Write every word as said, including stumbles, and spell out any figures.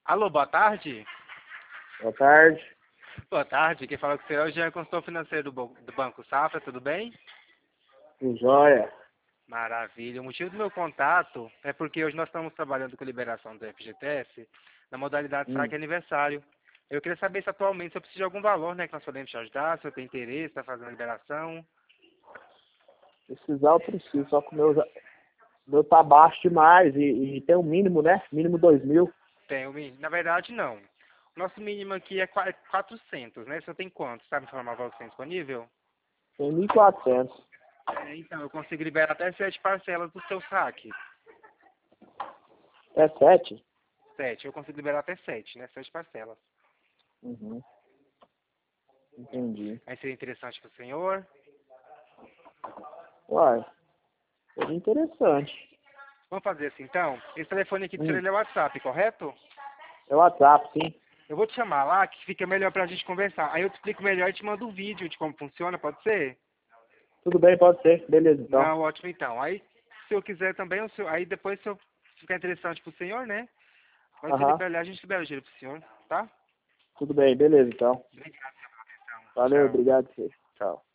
Alô, boa tarde. Boa tarde. Boa tarde, quem fala com você hoje é o consultor financeiro do, Bo- do Banco Safra, tudo bem? Tudo jóia. Maravilha. O motivo do meu contato é porque hoje nós estamos trabalhando com liberação do F G T S na modalidade Hum. saque aniversário. Eu queria saber se atualmente você precisa de algum valor, né, que nós podemos te ajudar, se eu tenho interesse, está fazendo a liberação. Precisar eu preciso, só que o meu, já- o meu tá baixo demais e, e tem um mínimo, né? Mínimo dois mil. Tenho, mínimo. Na verdade, não. O nosso mínimo aqui é qua- quatrocentos, né? Você tem quanto? Sabe informar o valor que tem disponível? Tem mil e quatrocentos. É, então, eu consigo liberar até sete parcelas do seu saque. É sete? Sete. Eu consigo liberar até sete, né? Sete parcelas. Uhum. Entendi. Aí seria interessante para o senhor. Uai, seria interessante. Vamos fazer assim, então. Esse telefone aqui do senhor Hum. ele é WhatsApp, correto? É o WhatsApp, sim. Eu vou te chamar lá, que fica melhor pra gente conversar. Aí eu te explico melhor e te mando um vídeo de como funciona, pode ser? Tudo bem, pode ser. Beleza, então. Não, ótimo então. Aí, se eu quiser também, o senhor- aí depois, se eu ficar interessante pro senhor, né? Quando você Aham. liberar, a gente libera o dinheiro pro senhor, tá? Tudo bem, beleza, então. Obrigado pela atenção. Valeu, Tchau. obrigado. Tchau.